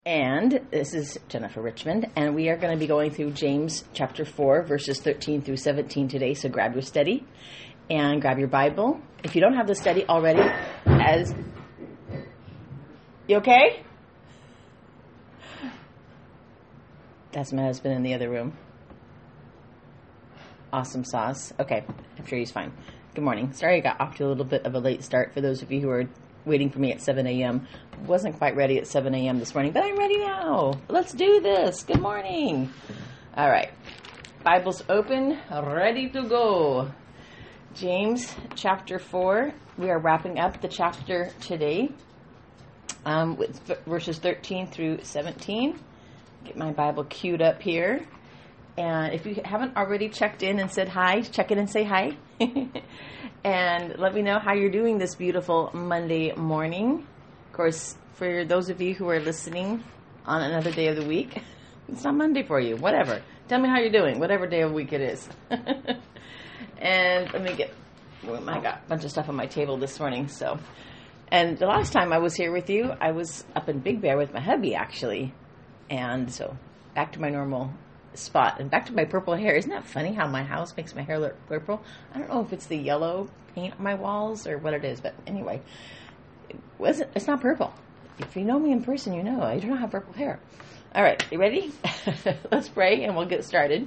And this is Jennifer Richmond, and we are going to be going through James chapter 4, verses 13 through 17 today. So grab your study and grab your Bible. If you don't have the study already, you okay? That's my husband in the other room. Awesome sauce. Okay, I'm sure he's fine. Good morning. Sorry I got off to a little bit of a late start for those of you who are waiting for me at 7 a.m. Wasn't quite ready at 7 a.m. this morning, but I'm ready now. Let's do this. Good morning. All right. Bible's open, ready to go. James chapter 4. We are wrapping up the chapter today with verses 13 through 17. Get my Bible queued up here. And if you haven't already checked in and said hi, check in and say hi. And let me know how you're doing this beautiful Monday morning. Of course, for those of you who are listening on another day of the week, it's not Monday for you. Whatever. Tell me how you're doing, whatever day of the week it is. And let me I got a bunch of stuff on my table this morning. And the last time I was here with you, I was up in Big Bear with my hubby, actually. And so back to my normal spot and back to my purple hair. Isn't that funny how my house makes my hair look purple? I don't know if it's the yellow paint on my walls or what it is, but anyway, it's not purple. If you know me in person, you know I don't have purple hair. All right, you ready? Let's pray and we'll get started.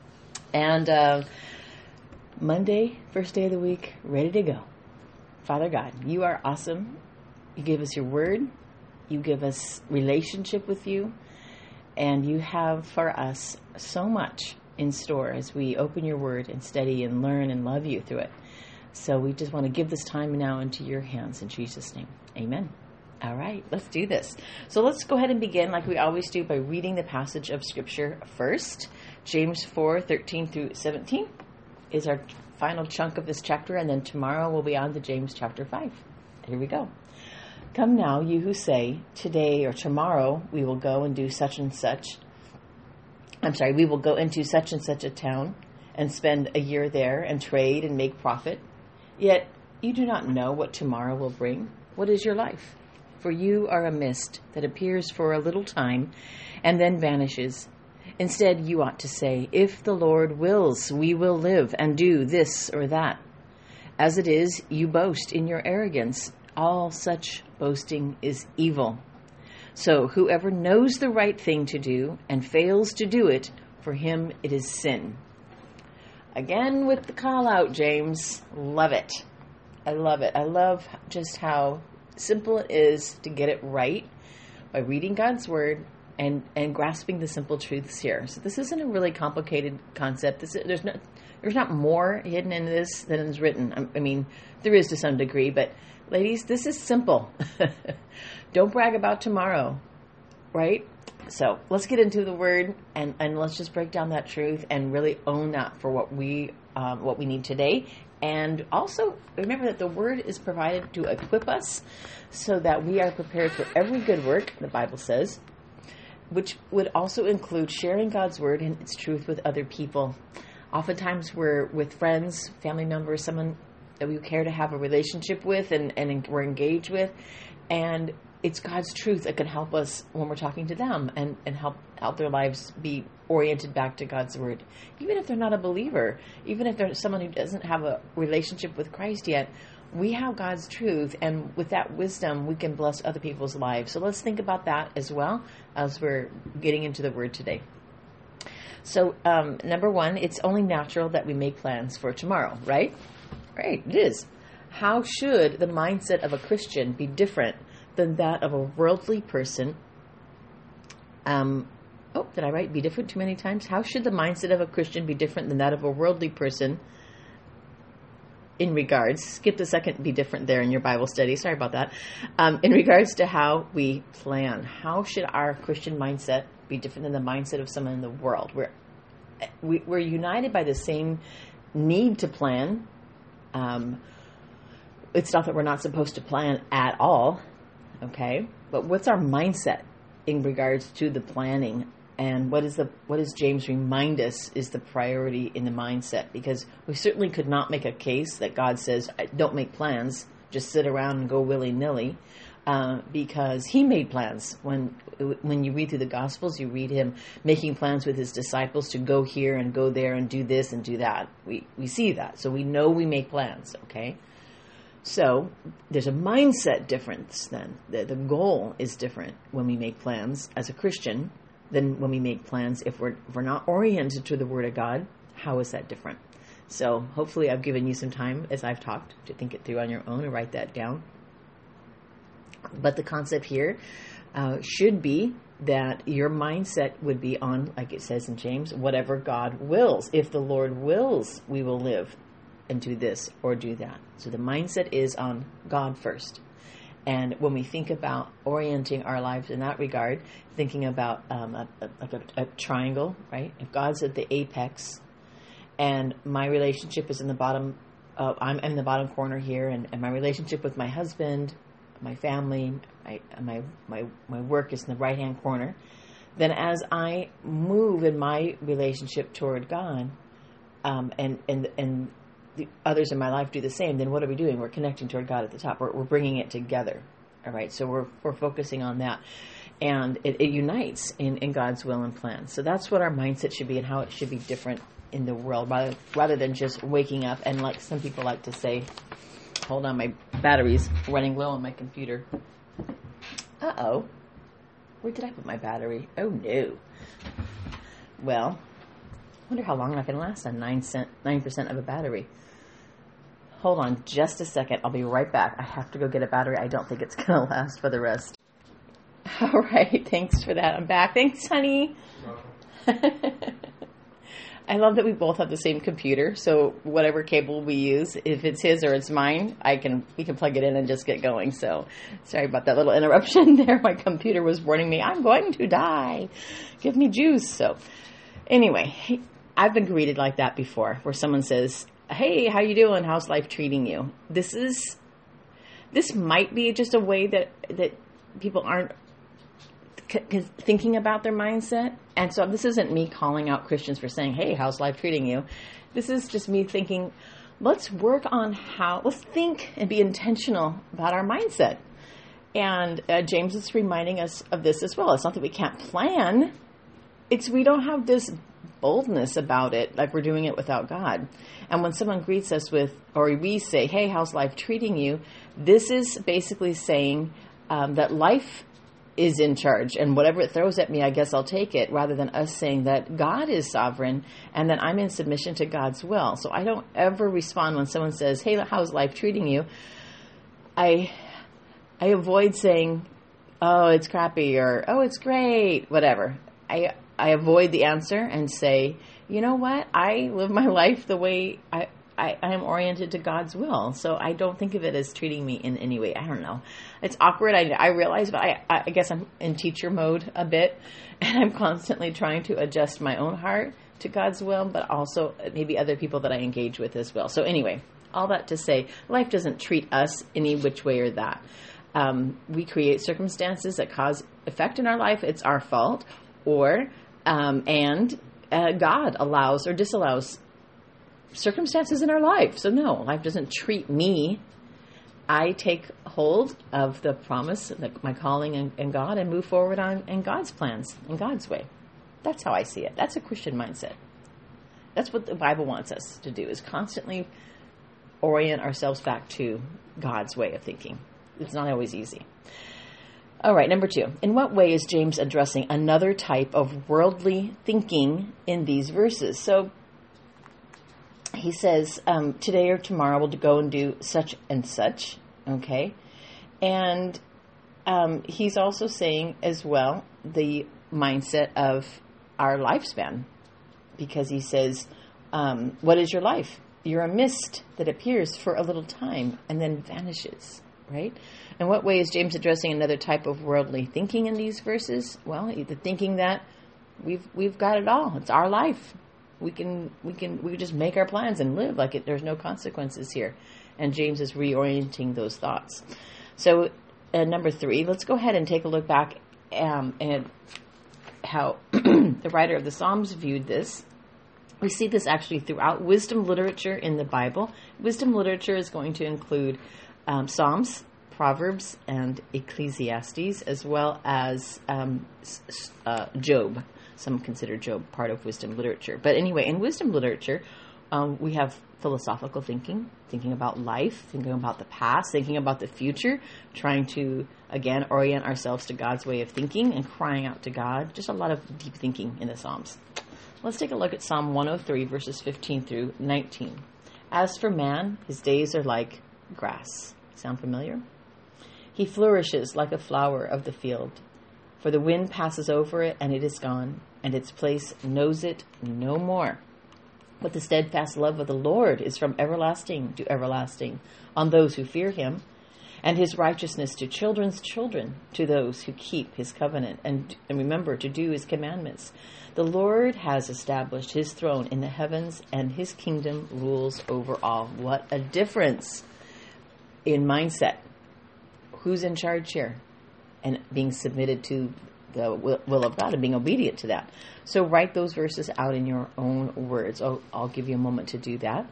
And Monday, first day of the week, ready to go. Father God, you are awesome. You give us your word. You give us relationship with you. And you have for us so much in store as we open your word and study and learn and love you through it. So we just want to give this time now into your hands in Jesus' name. Amen. All right, let's do this. So let's go ahead and begin like we always do by reading the passage of Scripture first. James 4, 13 through 17 is our final chunk of this chapter. And then tomorrow we'll be on to James chapter 5. Here we go. Come now, you who say, today or tomorrow we will go and do such and such. We will go into such and such a town and spend a year there and trade and make profit. Yet you do not know what tomorrow will bring. What is your life? For you are a mist that appears for a little time and then vanishes. Instead, you ought to say, if the Lord wills, we will live and do this or that. As it is, you boast in your arrogance. All such boasting is evil. So whoever knows the right thing to do and fails to do it, for him it is sin. Again with the call out, James. Love it. I love it. I love just how simple it is to get it right by reading God's word and grasping the simple truths here. So this isn't a really complicated concept. There's not more hidden in this than is written. I mean, there is to some degree, but ladies, this is simple. Don't brag about tomorrow, right? So let's get into the word and let's just break down that truth and really own that for what we need today. And also remember that the word is provided to equip us so that we are prepared for every good work, the Bible says, which would also include sharing God's word and its truth with other people. Oftentimes we're with friends, family members, someone that we care to have a relationship with and we're engaged with. And it's God's truth that can help us when we're talking to them and help their lives be oriented back to God's word. Even if they're not a believer, even if they're someone who doesn't have a relationship with Christ yet, we have God's truth. And with that wisdom, we can bless other people's lives. So let's think about that as well as we're getting into the word today. So number one, it's only natural that we make plans for tomorrow, right? Right, it is. How should the mindset of a Christian be different than that of a worldly person? Did I write be different too many times? How should the mindset of a Christian be different than that of a worldly person in regards, skip the second be different there in your Bible study, sorry about that, in regards to how we plan? How should our Christian mindset be different than the mindset of someone in the world? We're united by the same need to plan. It's not that we're not supposed to plan at all, okay? But what's our mindset in regards to the planning? And what does James remind us is the priority in the mindset? Because we certainly could not make a case that God says, don't make plans, just sit around and go willy-nilly. because he made plans. When you read through the Gospels, you read him making plans with his disciples to go here and go there and do this and do that. We see that. So we know we make plans, okay? So there's a mindset difference then. The goal is different when we make plans as a Christian than when we make plans if we're not oriented to the Word of God. How is that different? So hopefully I've given you some time as I've talked to think it through on your own and write that down. But the concept here should be that your mindset would be on, like it says in James, whatever God wills. If the Lord wills, we will live and do this or do that. So the mindset is on God first. And when we think about orienting our lives in that regard, thinking about a triangle, right? If God's at the apex and my relationship is in the bottom, I'm in the bottom corner here, and my relationship with my husband, my family, my work is in the right-hand corner, then as I move in my relationship toward God, and the others in my life do the same, then what are we doing? We're connecting toward God at the top. We're bringing it together. All right, so we're focusing on that. And it unites in God's will and plan. So that's what our mindset should be and how it should be different in the world, rather than just waking up and, like some people like to say, hold on, my battery's running low on my computer. Uh-oh. Where did I put my battery? Oh, no. Well, I wonder how long I can last on 9% of a battery. Hold on just a second. I'll be right back. I have to go get a battery. I don't think it's going to last for the rest. All right. Thanks for that. I'm back. Thanks, honey. I love that we both have the same computer. So whatever cable we use, if it's his or it's mine, we can plug it in and just get going. So sorry about that little interruption there. My computer was warning me, I'm going to die. Give me juice. So anyway, I've been greeted like that before, where someone says, hey, how you doing? How's life treating you? This might be just a way that people aren't thinking about their mindset. And so this isn't me calling out Christians for saying, hey, how's life treating you? This is just me thinking, let's think and be intentional about our mindset. And James is reminding us of this as well. It's not that we can't plan. We don't have this boldness about it like we're doing it without God. And when someone greets us or we say, hey, how's life treating you? This is basically saying that life is in charge, and whatever it throws at me, I guess I'll take it, rather than us saying that God is sovereign and that I'm in submission to God's will. So I don't ever respond when someone says, hey, how's life treating you? I avoid saying, oh, it's crappy, or oh, it's great, whatever. I avoid the answer and say, you know what? I live my life the way I am oriented to God's will. So I don't think of it as treating me in any way. I don't know. It's awkward. I realize, but I guess I'm in teacher mode a bit, and I'm constantly trying to adjust my own heart to God's will, but also maybe other people that I engage with as well. So anyway, all that to say, life doesn't treat us any which way or that. We create circumstances that cause effect in our life. It's our fault, and God allows or disallows circumstances in our life. So no, life doesn't treat me. I take hold of the promise, my calling in God, and move forward in God's plans, in God's way. That's how I see it. That's a Christian mindset. That's what the Bible wants us to do, is constantly orient ourselves back to God's way of thinking. It's not always easy. All right, number 2. In what way is James addressing another type of worldly thinking in these verses? So he says, today or tomorrow we'll go and do such and such, okay? And he's also saying as well the mindset of our lifespan, because he says, what is your life? You're a mist that appears for a little time and then vanishes, right? In what way is James addressing another type of worldly thinking in these verses? Well, the thinking that we've got it all. It's our life. We just make our plans and live like it. There's no consequences here. And James is reorienting those thoughts. So number 3, let's go ahead and take a look back at how the writer of the Psalms viewed this. We see this actually throughout wisdom literature in the Bible. Wisdom literature is going to include Psalms, Proverbs and Ecclesiastes, as well as Job. Some consider Job part of wisdom literature. But anyway, in wisdom literature, we have philosophical thinking, thinking about life, thinking about the past, thinking about the future, trying to, again, orient ourselves to God's way of thinking and crying out to God. Just a lot of deep thinking in the Psalms. Let's take a look at Psalm 103, verses 15 through 19. As for man, his days are like grass. Sound familiar? He flourishes like a flower of the field. For the wind passes over it, and it is gone, and its place knows it no more. But the steadfast love of the Lord is from everlasting to everlasting on those who fear him, and his righteousness to children's children, to those who keep his covenant and remember to do his commandments. The Lord has established his throne in the heavens, and his kingdom rules over all. What a difference in mindset. Who's in charge here? And being submitted to the will of God and being obedient to that. So write those verses out in your own words. I'll give you a moment to do that.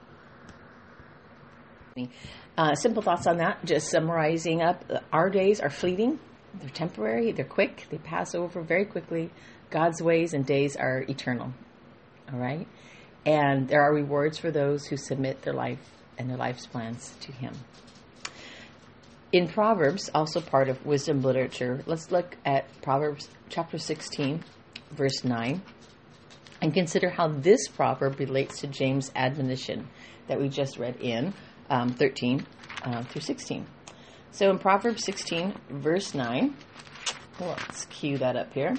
Simple thoughts on that. Just summarizing up. Our days are fleeting. They're temporary. They're quick. They pass over very quickly. God's ways and days are eternal. All right? And there are rewards for those who submit their life and their life's plans to him. In Proverbs, also part of wisdom literature, let's look at Proverbs chapter 16, verse 9, and consider how this proverb relates to James' admonition that we just read in 13 through 16. So in Proverbs 16, verse 9, let's cue that up here.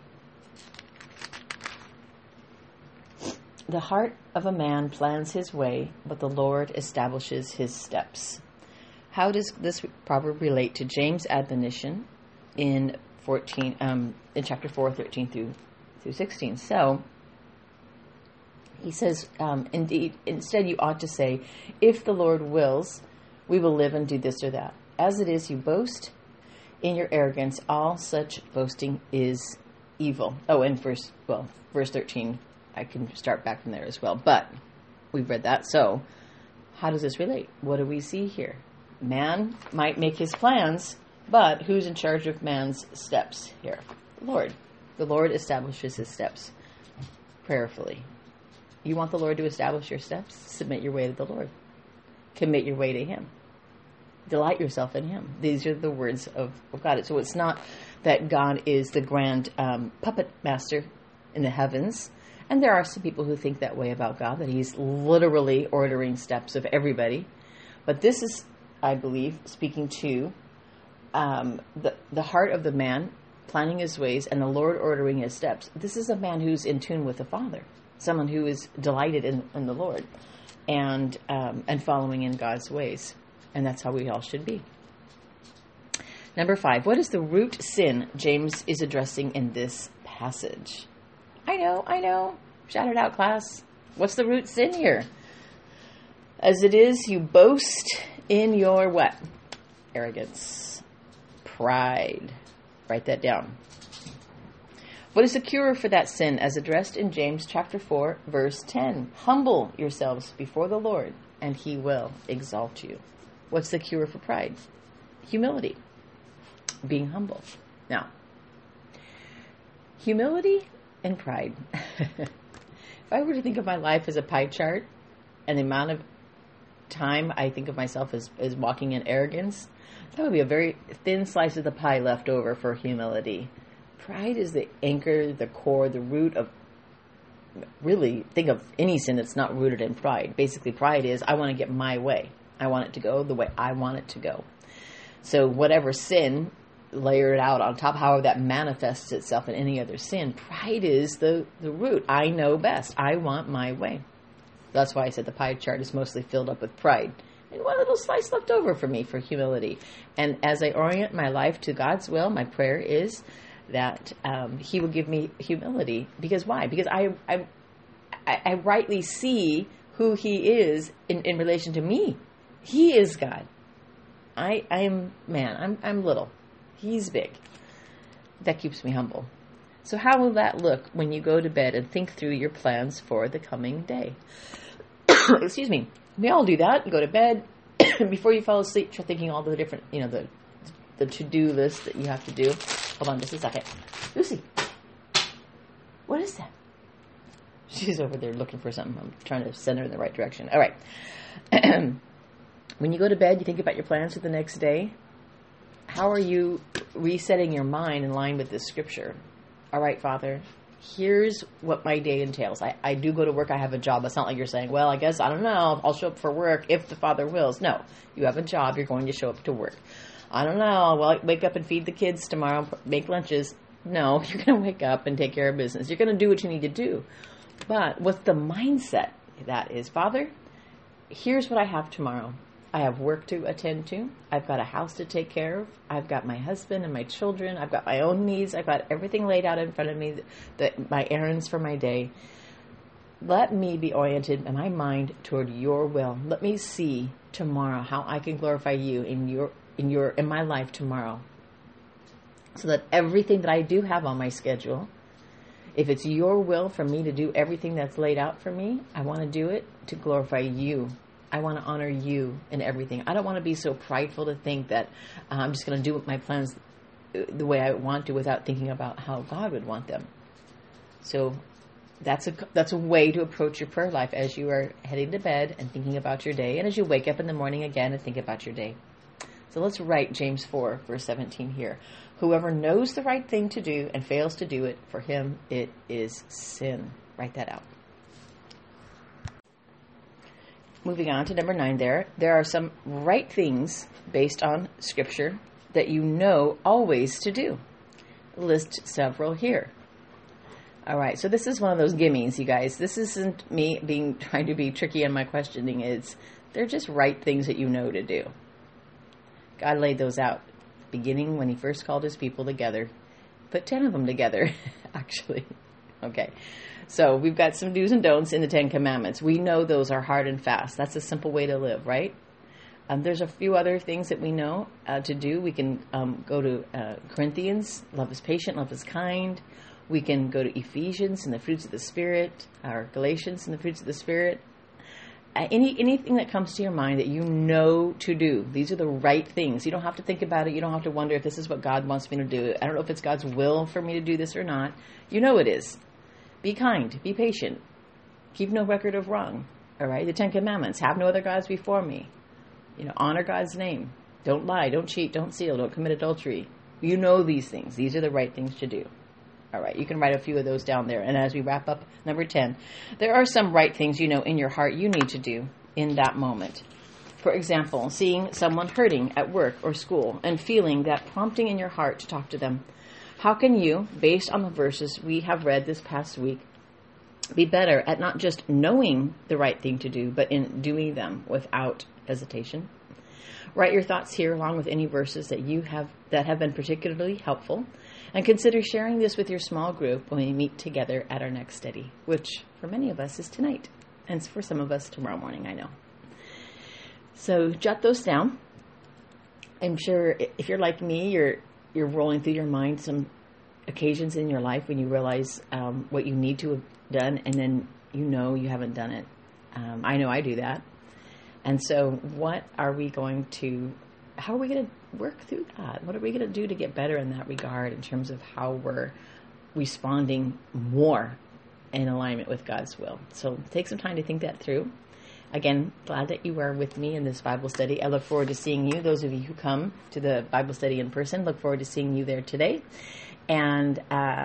The heart of a man plans his way, but the Lord establishes his steps. How does this proverb relate to James' admonition in chapter 4, 13 through 16? So he says, instead you ought to say, if the Lord wills, we will live and do this or that. As it is, you boast in your arrogance. All such boasting is evil. Oh, and verse 13, I can start back from there as well. But we've read that. So how does this relate? What do we see here? Man might make his plans, but who's in charge of man's steps here? The Lord. The Lord establishes his steps prayerfully. You want the Lord to establish your steps? Submit your way to the Lord. Commit your way to him. Delight yourself in him. These are the words of God. So it's not that God is the grand puppet master in the heavens. And there are some people who think that way about God, that he's literally ordering steps of everybody. But this is, I believe, speaking to the heart of the man, planning his ways, and the Lord ordering his steps. This is a man who's in tune with the Father, someone who is delighted in the Lord and following in God's ways. And that's how we all should be. Number 5, what is the root sin James is addressing in this passage? I know. Shout it out, class. What's the root sin here? As it is, you boast in your what? Arrogance. Pride. Write that down. What is the cure for that sin as addressed in James chapter 4, verse 10? Humble yourselves before the Lord, and he will exalt you. What's the cure for pride? Humility. Being humble. Now, humility and pride. If I were to think of my life as a pie chart and the amount of time I think of myself as walking in arrogance, that would be a very thin slice of the pie left over for humility. Pride is the anchor, the core, the root of, really, think of any sin that's not rooted in pride. Basically, pride is, I want to get my way. I want it to go the way I want it to go. So whatever sin, layer it out on top, however that manifests itself in any other sin, pride is the root. I know best. I want my way. That's why I said the pie chart is mostly filled up with pride. And one little slice left over for me for humility. And as I orient my life to God's will, my prayer is that he will give me humility. Because why? Because I rightly see who he is in relation to me. He is God. I'm man. I'm little. He's big. That keeps me humble. So how will that look when you go to bed and think through your plans for the coming day? Excuse me. We all do that. Go to bed, before you fall asleep, try thinking all the different, the to-do list that you have to do. Hold on just a second. Lucy, what is that? She's over there looking for something. I'm trying to send her in the right direction. All right. When you go to bed, you think about your plans for the next day. How are you resetting your mind in line with this scripture? All right, Father, here's what my day entails. I do go to work. I have a job. It's not like you're saying, well, I guess, I don't know, I'll show up for work if the Father wills. No, you have a job. You're going to show up to work. I don't know, well, wake up and feed the kids tomorrow, make lunches. No, you're going to wake up and take care of business. You're going to do what you need to do. But what's the mindset? That is, Father, here's what I have tomorrow. I have work to attend to. I've got a house to take care of. I've got my husband and my children. I've got my own needs. I've got everything laid out in front of me, my errands for my day. Let me be oriented in my mind toward your will. Let me see tomorrow how I can glorify you in my life tomorrow. So that everything that I do have on my schedule, if it's your will for me to do everything that's laid out for me, I want to do it to glorify you. I want to honor you in everything. I don't want to be so prideful to think that I'm just going to do my plans the way I want to without thinking about how God would want them. So that's a way to approach your prayer life as you are heading to bed and thinking about your day, and as you wake up in the morning again and think about your day. So let's write James 4, verse 17 here. Whoever knows the right thing to do and fails to do it, for him it is sin. Write that out. Moving on to number 9 there are some right things based on Scripture that you know always to do. List several here. All right, so this is one of those gimmies, you guys. This isn't me trying to be tricky in my questioning. They're just right things that you know to do. God laid those out beginning when he first called his people together. Put 10 of them together, actually. Okay. So we've got some do's and don'ts in the 10 Commandments. We know those are hard and fast. That's a simple way to live, right? There's a few other things that we know to do. We can go to Corinthians, love is patient, love is kind. We can go to Ephesians and the fruits of the Spirit, or Galatians and the fruits of the Spirit. Anything that comes to your mind that you know to do. These are the right things. You don't have to think about it. You don't have to wonder if this is what God wants me to do. I don't know if it's God's will for me to do this or not. You know it is. Be kind. Be patient. Keep no record of wrong. All right? The 10 Commandments. Have no other gods before me. Honor God's name. Don't lie. Don't cheat. Don't steal. Don't commit adultery. You know these things. These are the right things to do. All right, you can write a few of those down there. And as we wrap up number 10, there are some right things in your heart you need to do in that moment. For example, seeing someone hurting at work or school and feeling that prompting in your heart to talk to them. How can you, based on the verses we have read this past week, be better at not just knowing the right thing to do, but in doing them without hesitation? Write your thoughts here along with any verses that have been particularly helpful. And consider sharing this with your small group when we meet together at our next study, which for many of us is tonight, and for some of us tomorrow morning, I know. So jot those down. I'm sure if you're like me, you're rolling through your mind some occasions in your life when you realize what you need to have done, and then you haven't done it. I know I do that. And so how are we going to work through that? What are we going to do to get better in that regard in terms of how we're responding more in alignment with God's will? So take some time to think that through. Again, glad that you are with me in this Bible study. I look forward to seeing you. Those of you who come to the Bible study in person, look forward to seeing you there today. And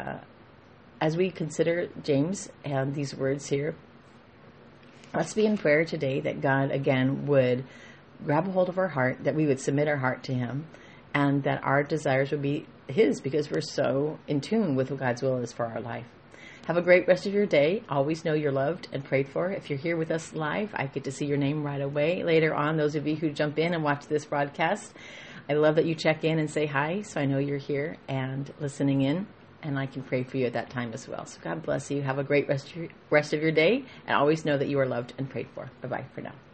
as we consider James and these words here, let's be in prayer today that God, again, would grab a hold of our heart, that we would submit our heart to him, and that our desires would be his, because we're so in tune with what God's will is for our life. Have a great rest of your day. Always know you're loved and prayed for. If you're here with us live, I get to see your name right away. Later on, those of you who jump in and watch this broadcast, I love that you check in and say hi, so I know you're here and listening in, and I can pray for you at that time as well. So God bless you. Have a great rest of your day, and always know that you are loved and prayed for. Bye-bye for now.